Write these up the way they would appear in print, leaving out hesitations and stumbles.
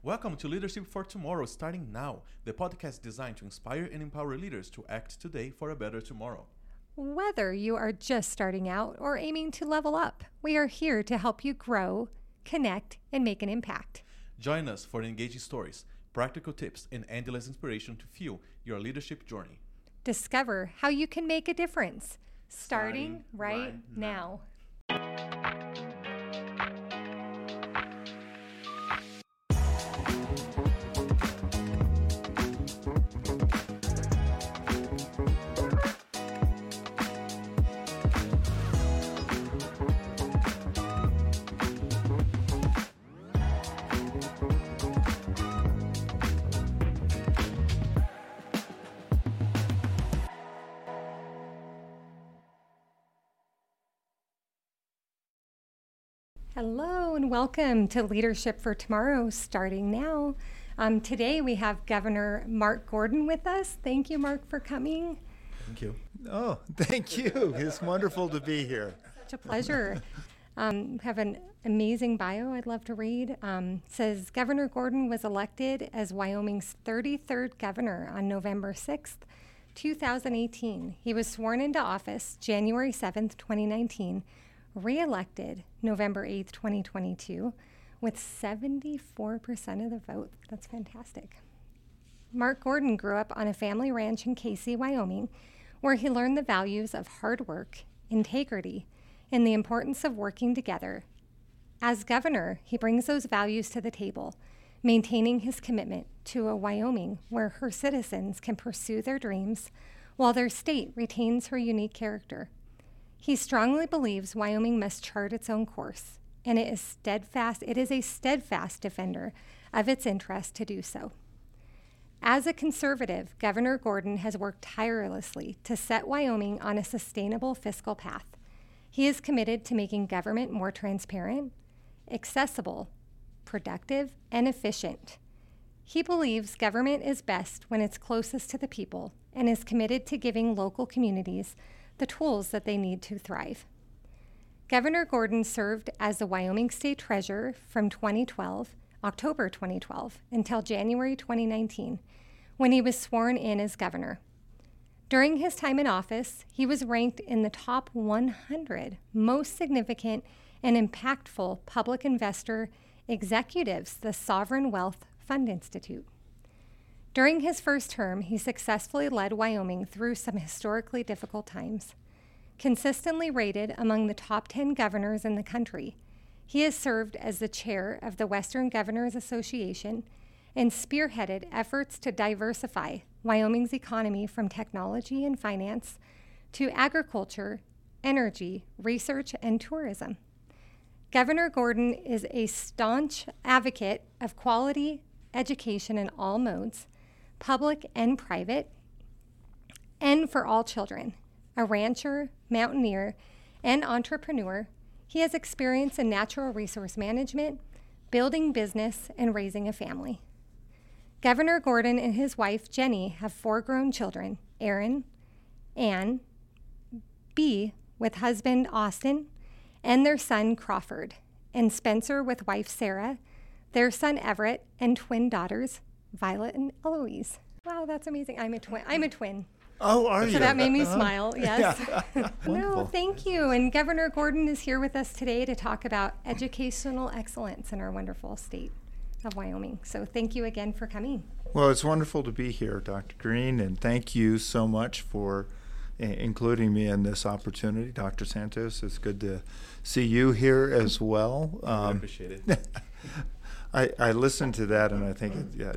Welcome to Leadership for Tomorrow, starting now, the podcast designed to inspire and empower leaders to act today for a better tomorrow. Whether you are just starting out or aiming to level up, we are here to help you grow, connect, and make an impact. Join us for engaging stories, practical tips, and endless inspiration to fuel your leadership journey. Discover how you can make a difference, starting right now. Hello and welcome to Leadership for Tomorrow, starting now. Today we have Governor Mark Gordon with us. Thank you, Mark, for coming. Thank you. Oh, thank you. It's wonderful to be here. Such a pleasure. Have an amazing bio I'd love to read. Says Governor Gordon was elected as Wyoming's 33rd governor on November 6th, 2018. He was sworn into office January 7th, 2019, re-elected November 8th, 2022, with 74% of the vote. That's fantastic. Mark Gordon grew up on a family ranch in Casey, Wyoming, where he learned the values of hard work, integrity, and the importance of working together. As governor, he brings those values to the table, maintaining his commitment to a Wyoming where her citizens can pursue their dreams while their state retains her unique character. He strongly believes Wyoming must chart its own course, and it is a steadfast defender of its interest to do so. As a conservative, Governor Gordon has worked tirelessly to set Wyoming on a sustainable fiscal path. He is committed to making government more transparent, accessible, productive, and efficient. He believes government is best when it's closest to the people and is committed to giving local communities the tools that they need to thrive. Governor Gordon served as the Wyoming State Treasurer from October 2012, until January 2019, when he was sworn in as governor. During his time in office, he was ranked in the top 100 most significant and impactful public investor executives, the Sovereign Wealth Fund Institute. During his first term, he successfully led Wyoming through some historically difficult times. Consistently rated among the top 10 governors in the country, he has served as the chair of the Western Governors Association and spearheaded efforts to diversify Wyoming's economy from technology and finance to agriculture, energy, research, and tourism. Governor Gordon is a staunch advocate of quality education in all modes, public and private, and for all children. A rancher, mountaineer, and entrepreneur, he has experience in natural resource management, building business, and raising a family. Governor Gordon and his wife, Jenny, have 4 grown children, Aaron, Ann, B, with husband, Austin, and their son, Crawford, and Spencer with wife, Sarah, their son, Everett, and twin daughters, Violet and Eloise. Wow, that's amazing. I'm a twin. Oh, are you? So that made me smile, yes. Yeah. No, thank you. And Governor Gordon is here with us today to talk about educational excellence in our wonderful state of Wyoming. So thank you again for coming. Well, it's wonderful to be here, Dr. Green, and thank you so much for including me in this opportunity. Dr. Santos, it's good to see you here as well. I appreciate it. I listened to that and I think,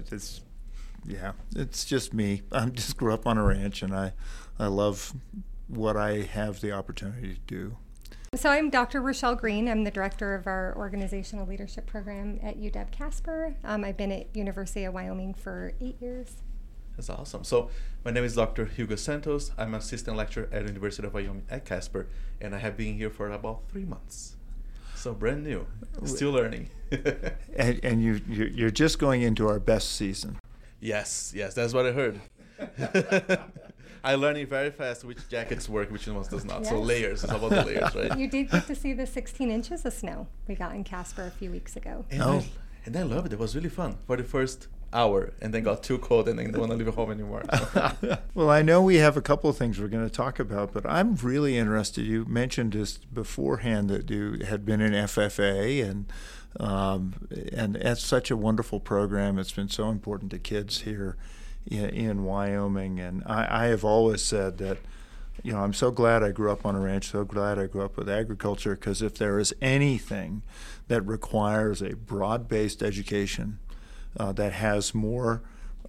it's just me. I just grew up on a ranch and I love what I have the opportunity to do. So I'm Dr. Rochelle Green. I'm the director of our organizational leadership program at UW-Casper. I've been at University of Wyoming for 8 years. That's awesome. So my name is Dr. Hugo Santos. I'm an assistant lecturer at the University of Wyoming at Casper, and I have been here for about 3 months. So brand new, still learning. and you're just going into our best season. Yes, that's what I heard. I'm learning very fast which jackets work, which ones does not. Yes. So layers, it's about the layers, right? You did get to see the 16 inches of snow we got in Casper a few weeks ago. And And I loved it. It was really fun for the first hour, and then got too cold and then didn't want to leave home anymore. Well, I know we have a couple of things we're going to talk about, but I'm really interested. You mentioned this beforehand that you had been in FFA, and that's such a wonderful program. It's been so important to kids here in Wyoming, and I have always said that, you know, I'm so glad I grew up on a ranch, so glad I grew up with agriculture, because if there is anything that requires a broad-based education that has more,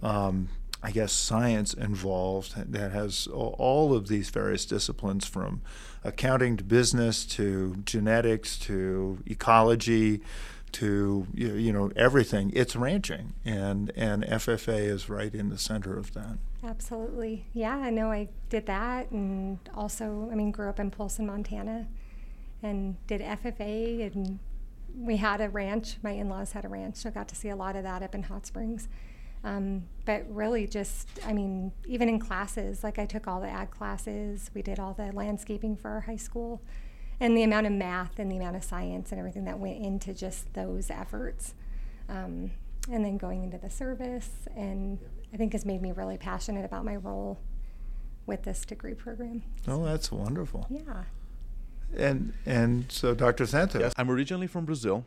I guess, science involved, that has all of these various disciplines, from accounting to business to genetics to ecology to, you know, everything. It's ranching, and FFA is right in the center of that. Absolutely. Yeah, I know I did that, and also, I mean, grew up in Polson, Montana, and did FFA, and we had a ranch. My in-laws had a ranch, so I got to see a lot of that up in Hot Springs. But really just, I mean, even in classes, like I took all the ag classes, we did all the landscaping for our high school, and the amount of math and the amount of science and everything that went into just those efforts. And then going into the service, and I think has made me really passionate about my role with this degree program. Oh, that's wonderful. Yeah. And so, Dr. Santos. Yes, I'm originally from Brazil.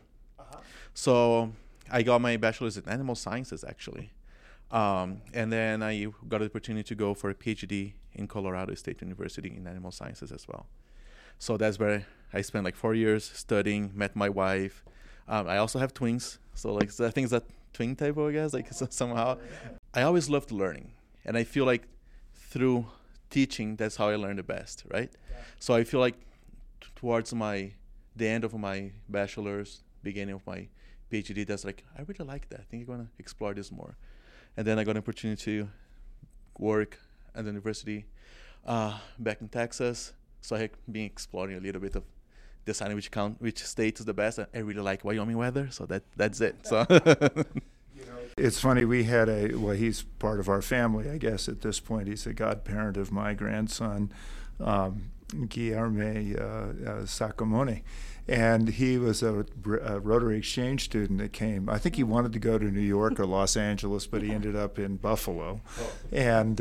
So I got my bachelor's in animal sciences, actually. And then I got the opportunity to go for a PhD in Colorado State University in animal sciences as well. So that's where I spent like 4 years studying, met my wife. I also have twins. So like the things that twin table, I guess, like somehow. I always loved learning. And I feel like through teaching, that's how I learn the best, right? Yeah. So I feel like towards the end of my bachelor's, beginning of my PhD, that's like, I really like that. I think I'm going to explore this more. And then I got an opportunity to work at the university back in Texas. So I have been exploring a little bit of deciding which state is the best. I really like Wyoming weather, so that's it. So it's funny, we had he's part of our family, I guess, at this point. He's a godparent of my grandson, Guillermo Sacamone. And he was a Rotary Exchange student that came. I think he wanted to go to New York or Los Angeles, but he ended up in Buffalo. And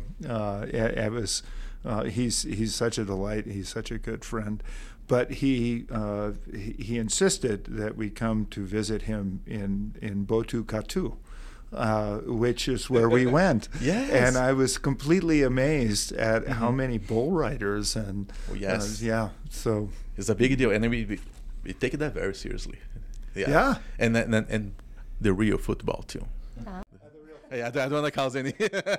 it was he's such a delight. He's such a good friend. But he insisted that we come to visit him in Botucatu, which is where we went. Yes. And I was completely amazed at how many bull riders and so it's a big deal, and then we take that very seriously. Yeah. And the real football too. Yeah, I don't want to cause any.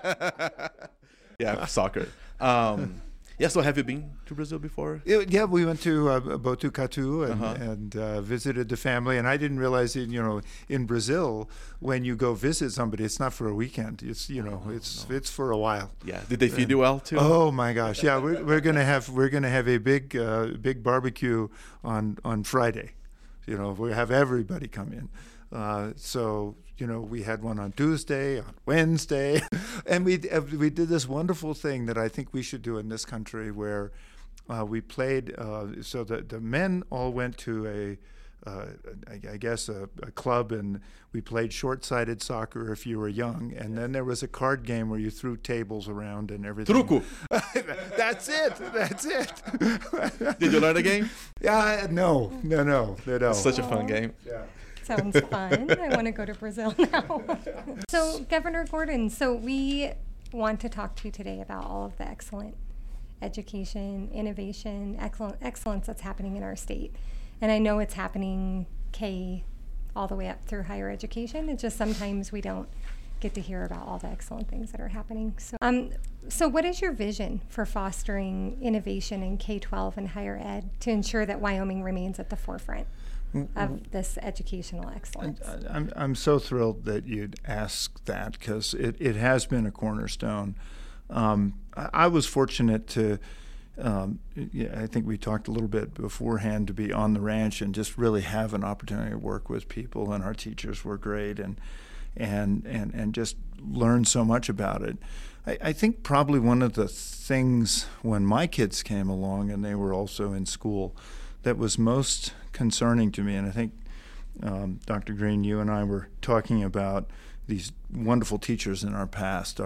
Yeah, soccer. Yeah, so have you been to Brazil before? Yeah, we went to Botucatu and visited the family. And I didn't realize, in Brazil, when you go visit somebody, it's not for a weekend. It's it's for a while. Yeah. Did they feed you well too? Oh my gosh! Yeah, we're gonna have a big barbecue on Friday. We have everybody come in. So we had one on Tuesday, on Wednesday, and we did this wonderful thing that I think we should do in this country, where we played. So the men all went to a club, and we played short-sided soccer if you were young, and then there was a card game where you threw tables around and everything. Truco. That's it. Did you learn the game? Yeah, no. It's such a fun game. Yeah. Sounds fun. I want to go to Brazil now. So, Governor Gordon, we want to talk to you today about all of the excellent education, innovation, excellence that's happening in our state. And I know it's happening K all the way up through higher education. It's just sometimes we don't get to hear about all the excellent things that are happening. So what is your vision for fostering innovation in K-12 and higher ed to ensure that Wyoming remains at the forefront of this educational excellence? I'm so thrilled that you'd ask that, because it has been a cornerstone. I was fortunate to, I think we talked a little bit beforehand, to be on the ranch and just really have an opportunity to work with people, and our teachers were great, and just learn so much about it. I think probably one of the things when my kids came along and they were also in school that was most concerning to me, and I think Dr. Green, you and I were talking about these wonderful teachers in our past.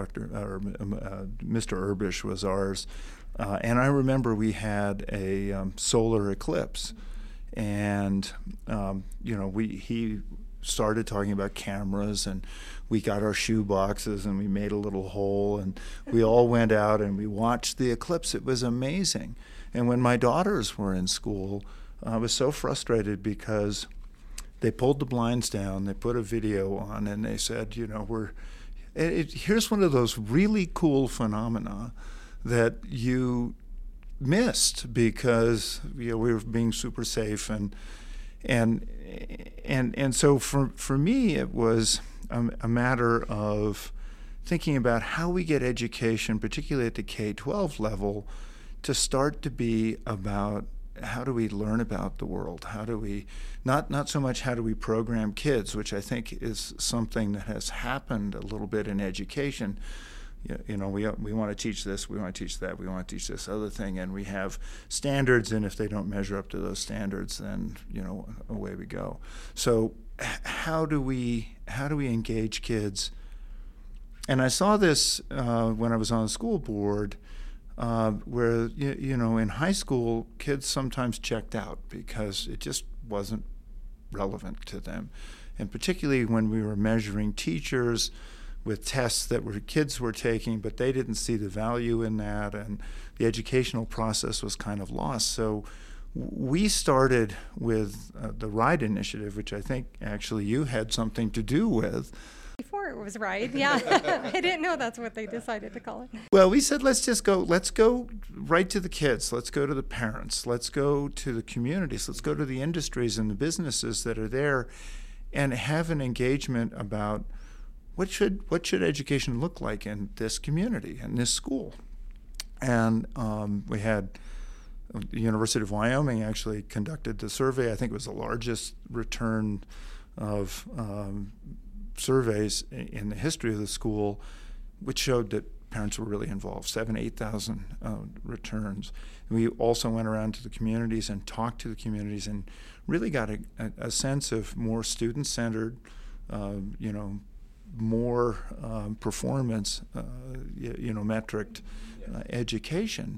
Mr. Urbish was ours. And I remember we had a solar eclipse. And, he started talking about cameras, and we got our shoe boxes and we made a little hole, and we all went out and we watched the eclipse. It was amazing. And when my daughters were in school, I was so frustrated because they pulled the blinds down, they put a video on, and they said, here's one of those really cool phenomena that you missed because we were being super safe, and so for me it was a matter of thinking about how we get education, particularly at the K-12 level, to start to be about how do we learn about the world? How do we, not so much how do we program kids, which I think is something that has happened a little bit in education. We want to teach this, we want to teach that, we want to teach this other thing, and we have standards, and if they don't measure up to those standards, then away we go. So how do we engage kids? And I saw this when I was on the school board, where in high school kids sometimes checked out because it just wasn't relevant to them, and particularly when we were measuring teachers with tests that kids were taking, but they didn't see the value in that, and the educational process was kind of lost. So we started with the RIDE initiative, which I think actually you had something to do with. Before it was RIDE, yeah. I didn't know that's what they decided to call it. Well, we said, let's go right to the kids. Let's go to the parents. Let's go to the communities. Let's go to the industries and the businesses that are there and have an engagement about what should education look like in this community, in this school. And we had the University of Wyoming actually conducted the survey. I think it was the largest return of surveys in the history of the school, which showed that parents were really involved, 8,000 returns. And we also went around to the communities and talked to the communities and really got a sense of more student-centered, more performance, metriced education.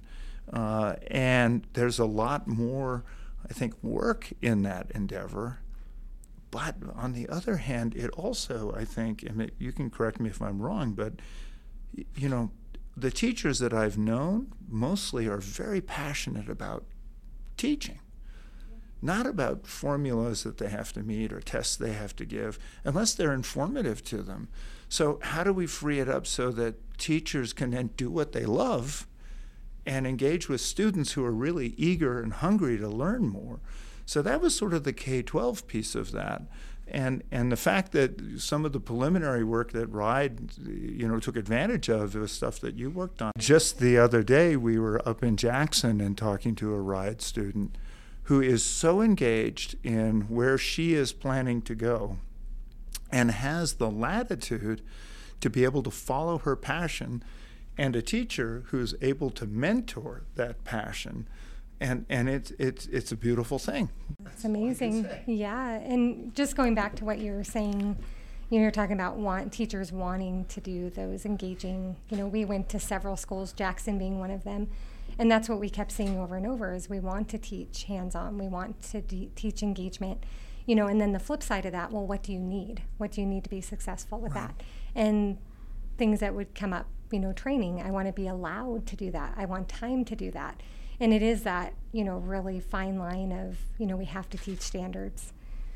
And there's a lot more, I think, work in that endeavor. But on the other hand, it also, I think, and you can correct me if I'm wrong, but, the teachers that I've known mostly are very passionate about teaching, not about formulas that they have to meet or tests they have to give, unless they're informative to them. So how do we free it up so that teachers can then do what they love and engage with students who are really eager and hungry to learn more? So that was sort of the K-12 piece of that. And the fact that some of the preliminary work that RIDE, took advantage of was stuff that you worked on. Just the other day, we were up in Jackson and talking to a RIDE student who is so engaged in where she is planning to go and has the latitude to be able to follow her passion, and a teacher who's able to mentor that passion. And it's a beautiful thing. It's amazing. Yeah. And just going back to what you were saying, you're talking about teachers wanting to do those engaging, we went to several schools, Jackson being one of them. And that's what we kept saying over and over is we want to teach hands-on. We want to teach engagement, and then the flip side of that, well, what do you need? What do you need to be successful with that? And things that would come up, training. I want to be allowed to do that. I want time to do that. And it is that, really fine line of, we have to teach standards,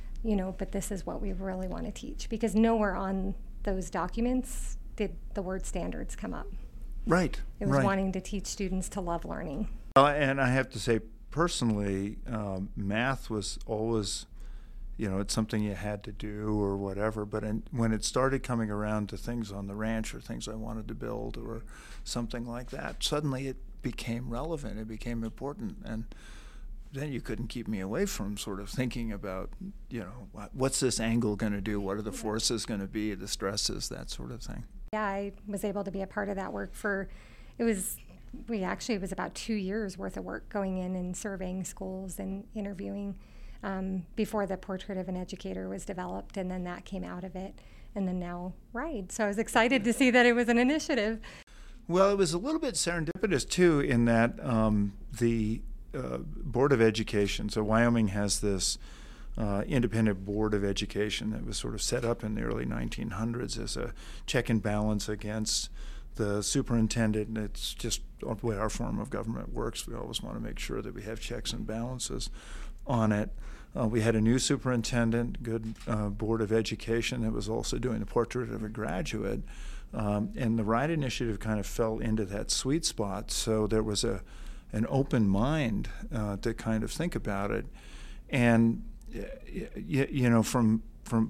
but this is what we really want to teach. Because nowhere on those documents did the word standards come up. Right. It was wanting to teach students to love learning. And I have to say, personally, math was always, it's something you had to do or whatever. But when it started coming around to things on the ranch or things I wanted to build or something like that, suddenly it became relevant, it became important, and then you couldn't keep me away from sort of thinking about, what's this angle going to do, what are the forces going to be, the stresses, that sort of thing. Yeah, I was able to be a part of that work it was about 2 years worth of work going in and surveying schools and interviewing before the Portrait of an Educator was developed, and then that came out of it, and then now RIDE. So I was excited to see that it was an initiative. Well, it was a little bit serendipitous, too, in that the Board of Education, so Wyoming has this independent Board of Education that was sort of set up in the early 1900s as a check and balance against the superintendent. And it's just the way our form of government works. We always want to make sure that we have checks and balances on it. We had a new superintendent, good Board of Education that was also doing the Portrait of a Graduate. And the RIDE initiative kind of fell into that sweet spot. So there was an open mind to kind of think about it. And you know, from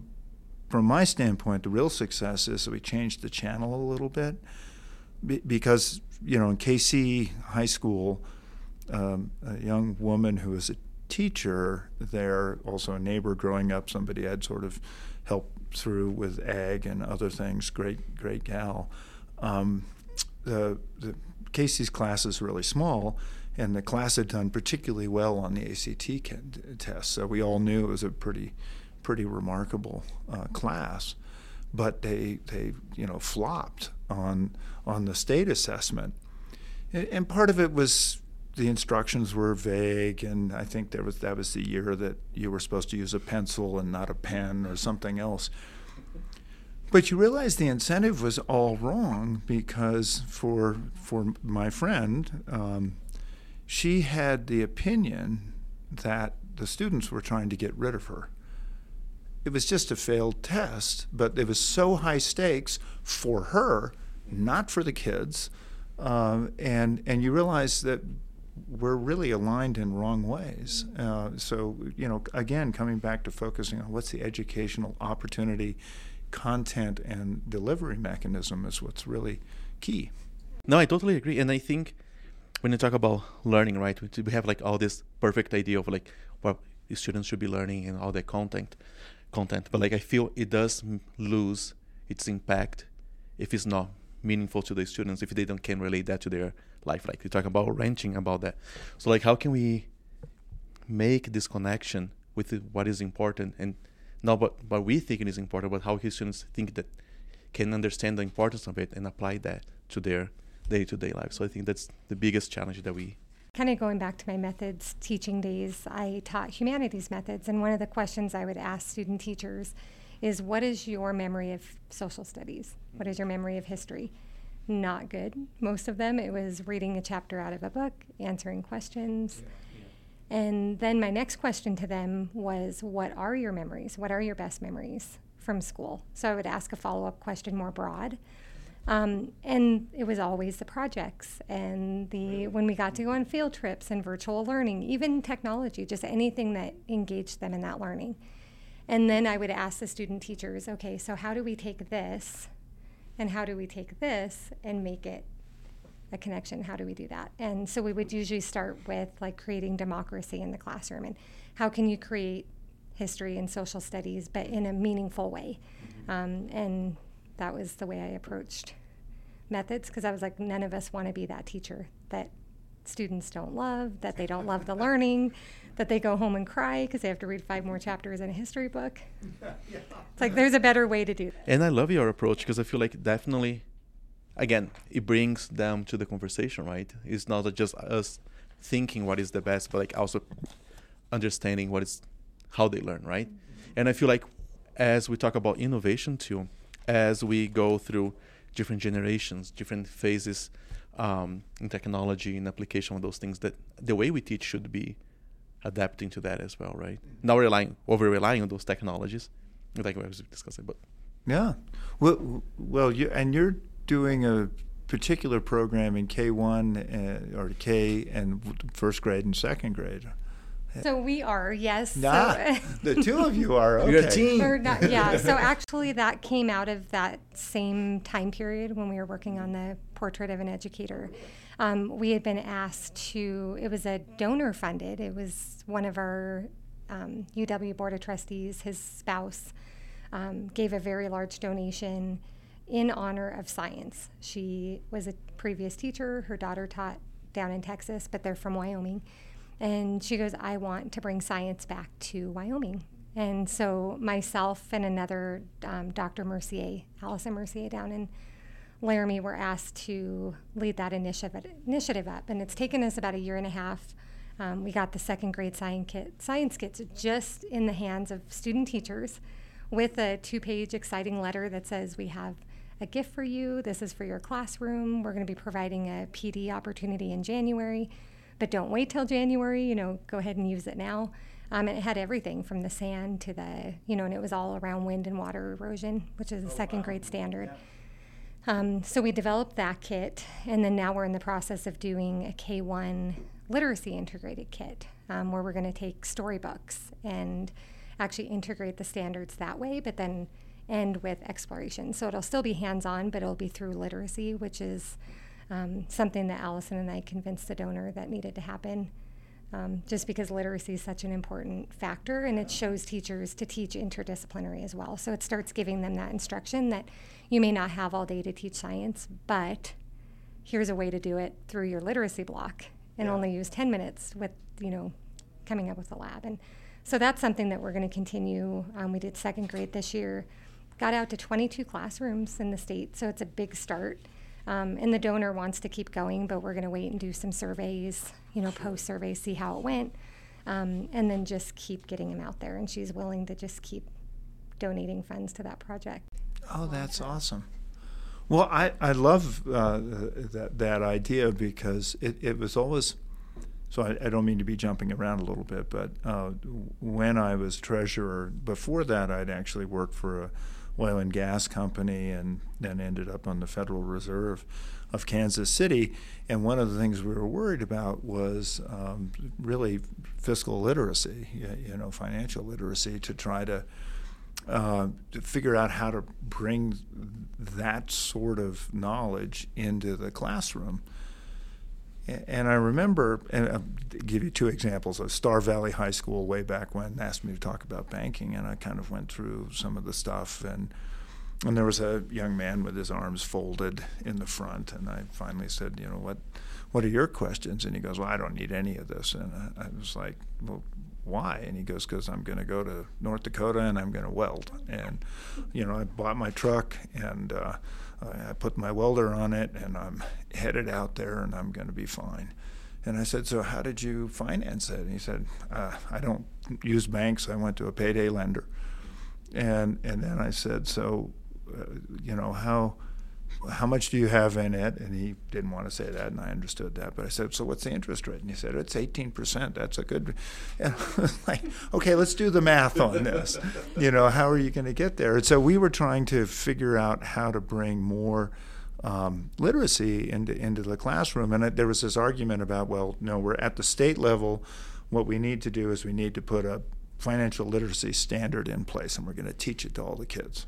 my standpoint, the real success is that we changed the channel a little bit, because, you know, in KC High School, a young woman who was a teacher there, also a neighbor growing up, somebody I'd sort of helped through with ag and other things, great gal. The KC's class is really small, and the class had done particularly well on the ACT test, so we all knew it was a pretty remarkable class. But they flopped on the state assessment, and part of it was the instructions were vague, and I think that was the year that you were supposed to use a pencil and not a pen or something else. But you realize the incentive was all wrong, because for my friend, she had the opinion that the students were trying to get rid of her. It was just a failed test, but it was so high stakes for her, not for the kids, and you realize that we're really aligned in wrong ways. So, you know, again, coming back to focusing on what's the educational opportunity, content, and delivery mechanism is what's really key. No, I totally agree. And I think when you talk about learning, right, we have like all this perfect idea of like what the students should be learning and all that content. But like I feel it does lose its impact if it's not meaningful to the students, if they can relate that to their life. Like we talk about ranching about that. So like how can we make this connection with what is important, and not what we think is important, but how his students think that can understand the importance of it and apply that to their day-to-day life. So I think that's the biggest challenge that we... Kind of going back to my methods teaching days, I taught humanities methods, and one of the questions I would ask student teachers is, what is your memory of social studies? What is your memory of history? Not good. Most of them, it was reading a chapter out of a book, answering questions. And then my next question to them was, what are your memories? What are your best memories from school? So I would ask a follow-up question more broad. And it was always the projects and when we got to go on field trips and virtual learning, even technology, just anything that engaged them in that learning. And then I would ask the student teachers, okay, so how do we take this and how do we take this and make it a connection? How do we do that? And so we would usually start with like creating democracy in the classroom, and how can you create history and social studies but in a meaningful way? And that was the way I approached methods, because I was like, none of us want to be that teacher that students don't love, that they don't love the learning, that they go home and cry because they have to read 5 more chapters in a history book. It's like there's a better way to do that. And I love your approach, because I feel like definitely, again, it brings them to the conversation, right? It's not just us thinking what is the best, but like also understanding how they learn, right? And I feel like as we talk about innovation too, as we go through different generations, different phases in technology and application of those things, that the way we teach should be adapting to that as well, right? Not over relying on those technologies, like we was discussing. But yeah, well, you're doing a particular program in K1 or K and first grade and second grade. So we are, yes. The two of you are, okay. You're a team. So actually that came out of that same time period when we were working on the Portrait of an Educator. We had been asked it was a donor funded, it was one of our UW Board of Trustees, his spouse, gave a very large donation in honor of science. She was a previous teacher, her daughter taught down in Texas, but they're from Wyoming. And she goes, I want to bring science back to Wyoming. And so myself and another Dr. Mercier, Allison Mercier down in Laramie, were asked to lead that initiative up. And it's taken us about a year and a half. We got the second grade science kits just in the hands of student teachers with a 2-page exciting letter that says, we have a gift for you. This is for your classroom. We're going to be providing a PD opportunity in January, but don't wait till January, go ahead and use it now. And it had everything from the sand to the, and it was all around wind and water erosion, which is a second grade standard. So we developed that kit, and then now we're in the process of doing a K-1 literacy integrated kit, where we're going to take storybooks and actually integrate the standards that way, but then end with exploration. So it'll still be hands-on, but it'll be through literacy, which is something that Allison and I convinced the donor that needed to happen, just because literacy is such an important factor, and it shows teachers to teach interdisciplinary as well. So it starts giving them that instruction that you may not have all day to teach science, but here's a way to do it through your literacy block and only use 10 minutes with, coming up with a lab. And so that's something that we're going to continue. We did second grade this year, got out to 22 classrooms in the state, so it's a big start. And the donor wants to keep going, but we're going to wait and do some surveys, post-surveys, see how it went, and then just keep getting them out there. And she's willing to just keep donating funds to that project. Oh, that's awesome. Well, I love that idea, because it was always, so I don't mean to be jumping around a little bit, but when I was treasurer, before that I'd actually worked for a oil and gas company, and then ended up on the Federal Reserve of Kansas City. And one of the things we were worried about was really fiscal literacy, financial literacy, to try to figure out how to bring that sort of knowledge into the classroom. And I remember, and I'll give you 2 examples. Star Valley High School way back when asked me to talk about banking, and I kind of went through some of the stuff, and there was a young man with his arms folded in the front, and I finally said, what are your questions? And he goes, well, I don't need any of this. And I was like, well, why? And he goes, because I'm going to go to North Dakota and I'm going to weld. And, I bought my truck, and I put my welder on it, and I'm headed out there, and I'm going to be fine. And I said, so how did you finance it? And he said, I don't use banks. I went to a payday lender. And then I said, so, how much do you have in it? And he didn't want to say that, and I understood that. But I said, so what's the interest rate? And he said, it's 18%. That's a good. And I was like, okay, let's do the math on this. How are you going to get there? And so we were trying to figure out how to bring more literacy into the classroom. And there was this argument about, well, no, we're at the state level. What we need to do is we need to put a financial literacy standard in place, and we're going to teach it to all the kids.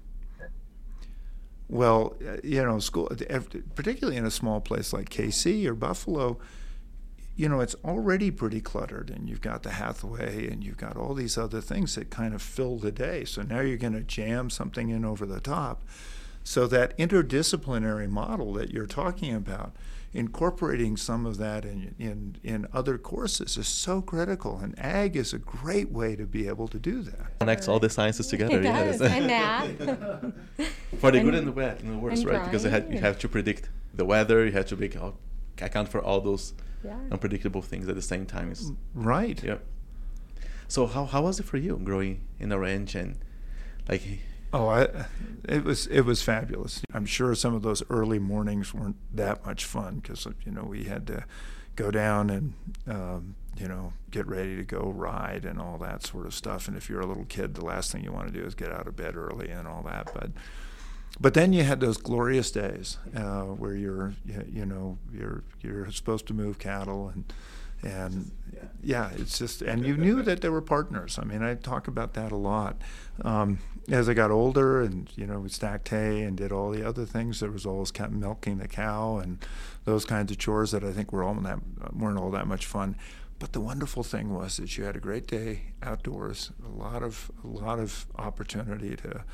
Well, school, particularly in a small place like KC or Buffalo, it's already pretty cluttered, and you've got the Hathaway, and you've got all these other things that kind of fill the day. So now you're going to jam something in over the top. So that interdisciplinary model that you're talking about, incorporating some of that in other courses, is so critical, and ag is a great way to be able to do that. Connects all the sciences together. It does, and math. For the good and the bad and the worst, right? Because you have to predict the weather, you have to account for all those unpredictable things at the same time. Right. Yeah. So how was it for you growing in a ranch and like? It was fabulous. I'm sure some of those early mornings weren't that much fun, because we had to go down and get ready to go ride and all that sort of stuff. And if you're a little kid, the last thing you want to do is get out of bed early and all that. But then you had those glorious days where you're supposed to move cattle, and it's just, and you knew that there were partners. I mean, I talk about that a lot. As I got older, and we stacked hay and did all the other things, there was always milking the cow and those kinds of chores that I think weren't all that much fun. But the wonderful thing was that you had a great day outdoors, a lot of opportunity to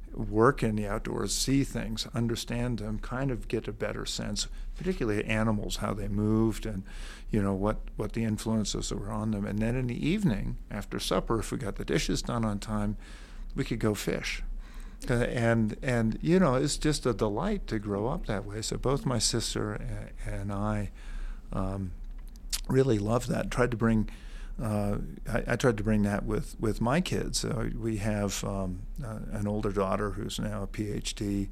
work in the outdoors, see things, understand them, kind of get a better sense, particularly animals, how they moved and, what the influences were on them. And then in the evening, after supper, if we got the dishes done on time, we could go fish. And it's just a delight to grow up that way. So both my sister and I really loved that. Tried to bring I tried to bring that with my kids. We have an older daughter who's now a PhD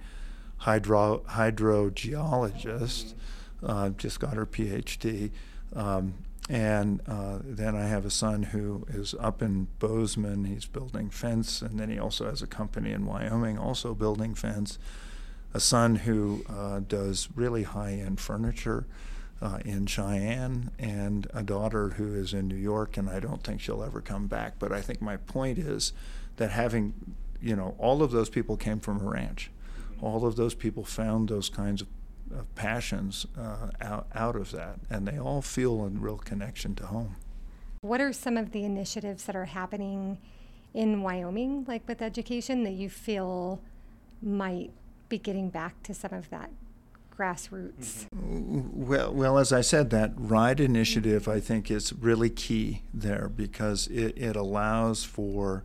hydrogeologist, just got her PhD. And then I have a son who is up in Bozeman. He's building fence, and then he also has a company in Wyoming also building fence. A son who does really high-end furniture in Cheyenne, and a daughter who is in New York, and I don't think she'll ever come back. But I think my point is that having, all of those people came from a ranch. All of those people found those kinds of passions out of that, and they all feel a real connection to home. What are some of the initiatives that are happening in Wyoming, like with education, that you feel might be getting back to some of that grassroots? Well, as I said, that RIDE initiative, I think, is really key there, because it allows for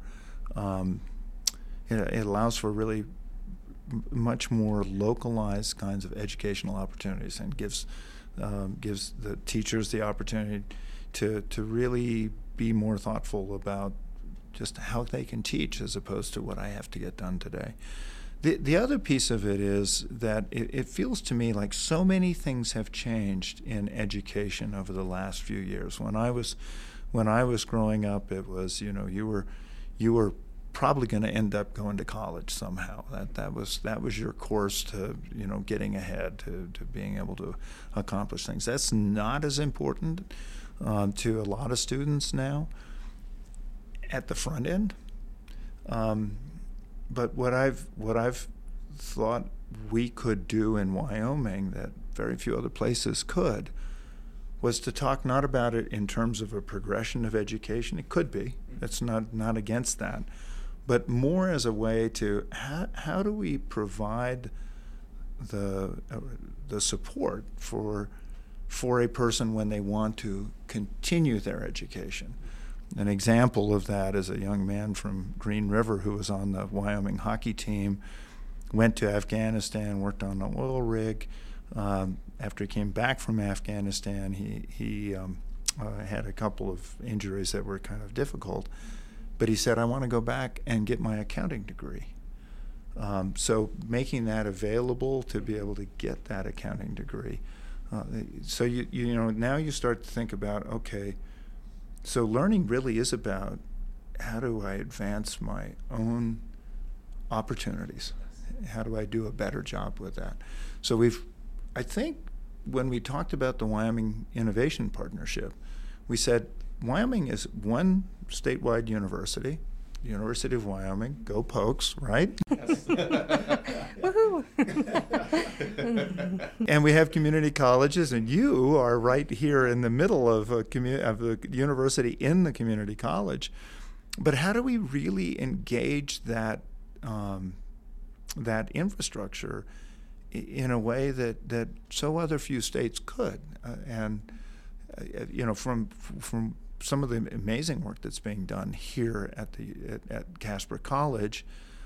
really much more localized kinds of educational opportunities, and gives the teachers the opportunity to really be more thoughtful about just how they can teach, as opposed to what I have to get done today. The other piece of it is that it feels to me like so many things have changed in education over the last few years. When I was growing up, it was, you were probably going to end up going to college somehow. That was your course to getting ahead, to being able to accomplish things. That's not as important to a lot of students now at the front end. But what I've thought we could do in Wyoming that very few other places could was to talk not about it in terms of a progression of education. It could be. It's not against that. But more as a way to how do we provide the support for a person when they want to continue their education. An example of that is a young man from Green River who was on the Wyoming hockey team, went to Afghanistan, worked on an oil rig. After he came back from Afghanistan, he had a couple of injuries that were kind of difficult. But he said, I want to go back and get my accounting degree. So making that available to be able to get that accounting degree. So now you start to think about, okay, so learning really is about how do I advance my own opportunities? How do I do a better job with that? So I think when we talked about the Wyoming Innovation Partnership, we said Wyoming is one statewide university, University of Wyoming, go Pokes, right? Yes. Woohoo! And we have community colleges, and you are right here in the middle of a university in the community college. But how do we really engage that infrastructure in a way that so other few states could? From some of the amazing work that's being done here at Casper College,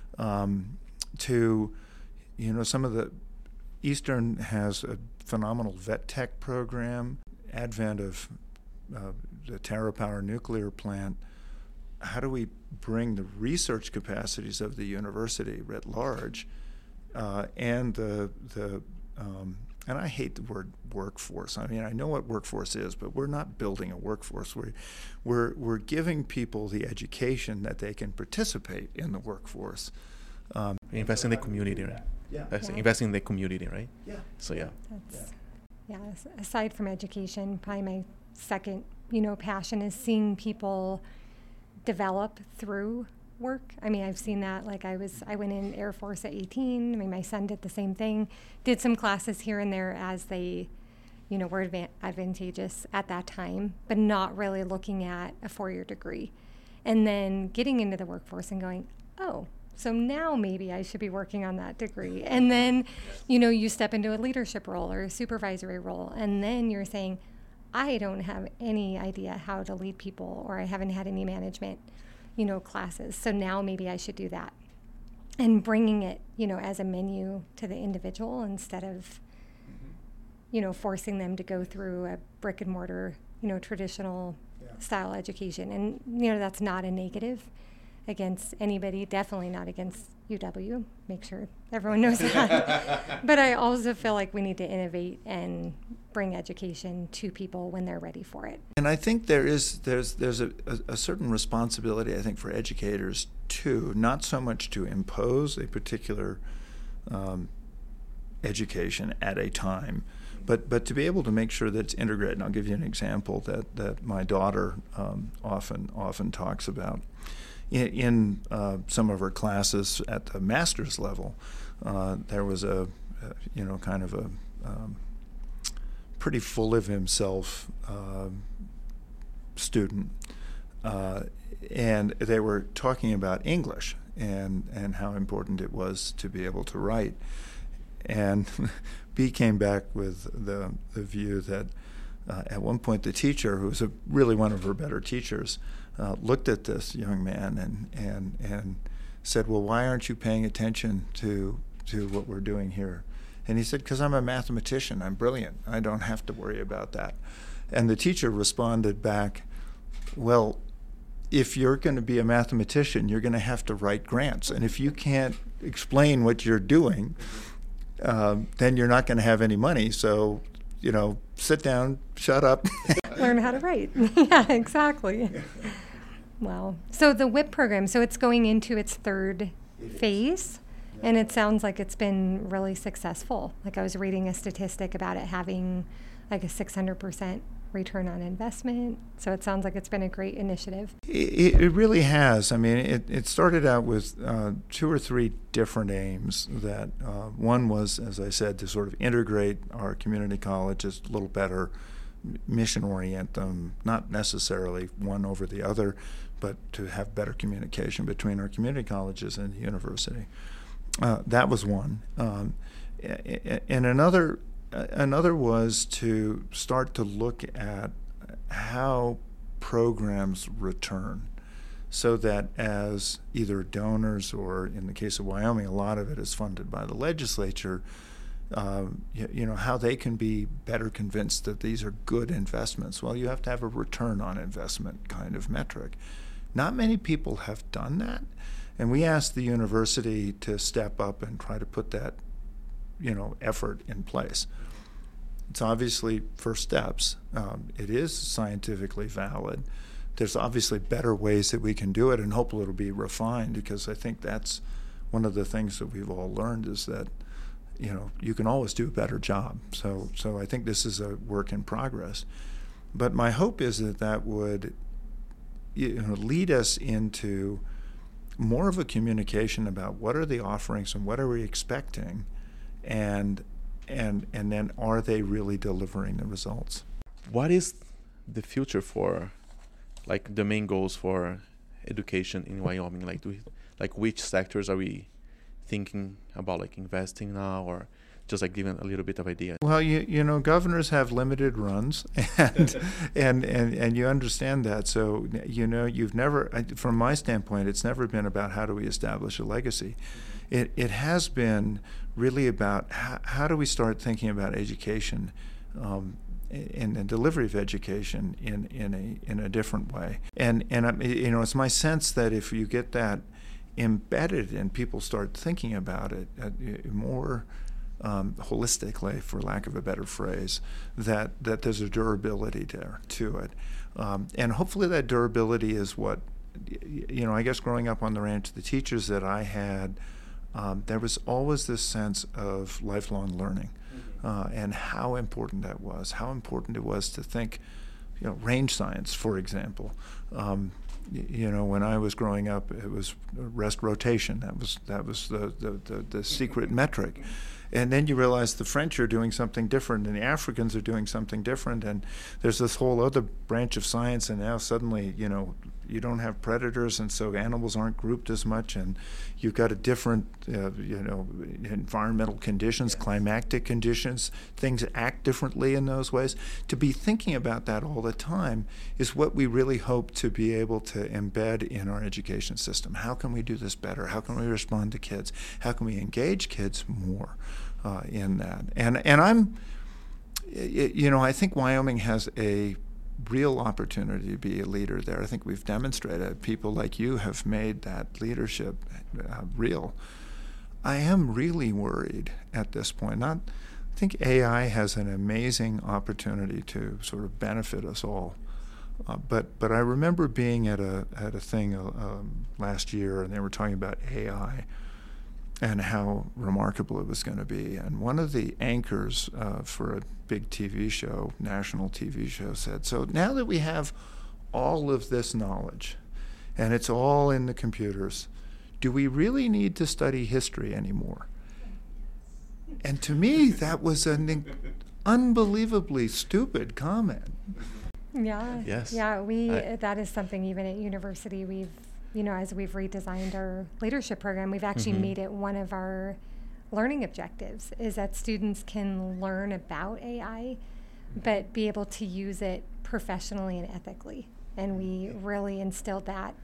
to some of the Eastern has a phenomenal vet tech program, advent of the TerraPower nuclear plant. How do we bring the research capacities of the university writ large, and and I hate the word workforce. I mean, I know what workforce is, but we're not building a workforce. We're giving people the education that they can participate in the workforce. Invest in the community, right? Yeah. Investing in the community, right? Yeah. So yeah. Aside from education, probably my second, passion is seeing people develop through work. I mean, I've seen that. Like I went in Air Force at 18. I mean, my son did the same thing. Did some classes here and there as they, were advantageous at that time, but not really looking at a 4-year degree. And then getting into the workforce and going, oh, So now maybe I should be working on that degree. And then, you step into a leadership role or a supervisory role. And then you're saying, I don't have any idea how to lead people, or I haven't had any management, classes. So now maybe I should do that. And bringing it, as a menu to the individual instead of, forcing them to go through a brick and mortar, traditional style education. And, that's not a negative against anybody, definitely not against UW. Make sure everyone knows that. But I also feel like we need to innovate and bring education to people when they're ready for it. And I think there's a certain responsibility, I think, for educators too, not so much to impose a particular education at a time, but to be able to make sure that it's integrated. And I'll give you an example that my daughter often talks about. In some of her classes at the master's level, there was a kind of a pretty full of himself student, and they were talking about English and how important it was to be able to write. And B came back with the view that at one point the teacher, who was really one of her better teachers, looked at this young man and said, well, why aren't you paying attention to what we're doing here? And he said, because I'm a mathematician. I'm brilliant. I don't have to worry about that. And the teacher responded back, well, if you're going to be a mathematician, you're going to have to write grants. And if you can't explain what you're doing, then you're not going to have any money. So, sit down, shut up. Learn how to write. Yeah, exactly. Wow. So the WHIP program, so it's going into its third phase, and it sounds like it's been really successful. Like I was reading a statistic about it having like a 600% return on investment. So it sounds like it's been a great initiative. It really has. I mean, it started out with 2 or 3 different aims. That one was, as I said, to sort of integrate our community colleges a little better, mission orient them, not necessarily one over the other, but to have better communication between our community colleges and the university. That was one. And another was to start to look at how programs return, so that as either donors or, in the case of Wyoming, a lot of it is funded by the legislature, how they can be better convinced that these are good investments. Well, you have to have a return on investment kind of metric. Not many people have done that, and we asked the university to step up and try to put that, effort in place. It's obviously first steps. It is scientifically valid. There's obviously better ways that we can do it, and hopefully it'll be refined, because I think that's one of the things that we've all learned is that, you can always do a better job. So I think this is a work in progress. But my hope is that would lead us into more of a communication about what are the offerings and what are we expecting, and then are they really delivering the results? What is the future for, like, the main goals for education in Wyoming? Like which sectors are we thinking about, like, investing now, or just like giving a little bit of idea? Well, governors have limited runs, and you understand that. So you've never, from my standpoint, it's never been about how do we establish a legacy. It has been really about how do we start thinking about education and the delivery of education in a different way. And it's my sense that if you get that embedded and people start thinking about it more holistically, for lack of a better phrase, that there's a durability there to it. And hopefully that durability is what, I guess growing up on the ranch, the teachers that I had, there was always this sense of lifelong learning, and how important that was, how important it was to think, range science, for example. When I was growing up, it was rest rotation. That was the secret metric. And then you realize the French are doing something different, and the Africans are doing something different, and there's this whole other branch of science, and now suddenly, you don't have predators, and so animals aren't grouped as much, and you've got a different, environmental conditions, climactic conditions, things act differently in those ways. To be thinking about that all the time is what we really hope to be able to embed in our education system. How can we do this better? How can we respond to kids? How can we engage kids more in that? And I think Wyoming has a real opportunity to be a leader there. I think we've demonstrated, people like you have made that leadership real. I am really worried at this point. I think AI has an amazing opportunity to sort of benefit us all. But I remember being at a thing last year, and they were talking about AI and how remarkable it was going to be. And one of the anchors for a big TV show, national TV show, said, so now that we have all of this knowledge and it's all in the computers, do we really need to study history anymore? And to me, that was an unbelievably stupid comment. Yeah. Yes. Yeah, that is something even at university we've, as we've redesigned our leadership program, we've actually made it one of our learning objectives, is that students can learn about AI, but be able to use it professionally and ethically. And we really instilled that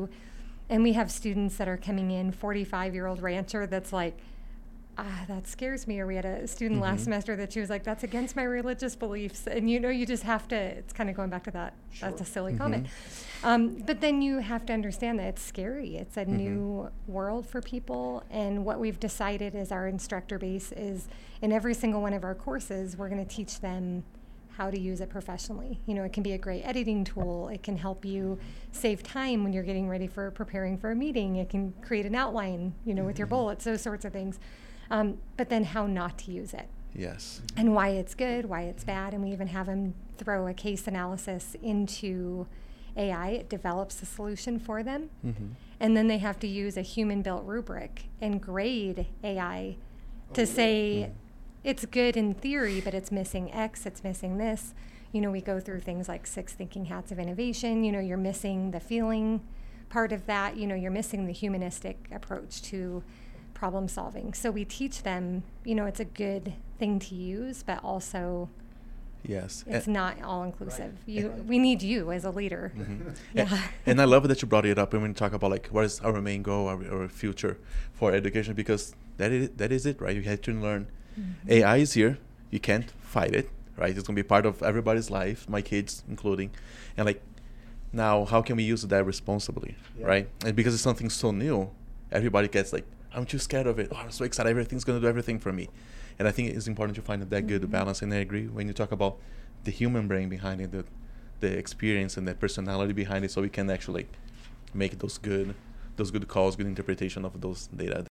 and we have students that are coming in, 45-year-old rancher that's like, that scares me. Or we had a student last semester that she was like, that's against my religious beliefs. And you just have to, it's kind of going back to that. Sure. That's a silly comment. But then you have to understand that it's scary. It's a new world for people. And what we've decided as our instructor base is in every single one of our courses, we're going to teach them how to use it professionally. It can be a great editing tool. It can help you save time when you're getting ready for preparing for a meeting. It can create an outline, with your bullets, those sorts of things. But then how not to use it. Yes. And why it's good, why it's bad. And we even have them throw a case analysis into AI. It develops a solution for them. And then they have to use a human-built rubric and grade AI to say it's good in theory, but it's missing X, it's missing this. We go through things like 6 thinking hats of innovation. You're missing the feeling part of that. You're missing the humanistic approach to problem solving. So we teach them, it's a good thing to use, but also it's not all inclusive. We need you as a leader. And I love that you brought it up when we talk about what is our main goal, our future for education, because that is it, right? You have to learn. AI is here. You can't fight it, right? It's going to be part of everybody's life, my kids including. And now how can we use that responsibly, right? And because it's something so new, everybody gets I'm too scared of it. Oh, I'm so excited. Everything's going to do everything for me. And I think it's important to find that good balance. And I agree when you talk about the human brain behind it, the experience and the personality behind it, so we can actually make those good calls, good interpretation of those data.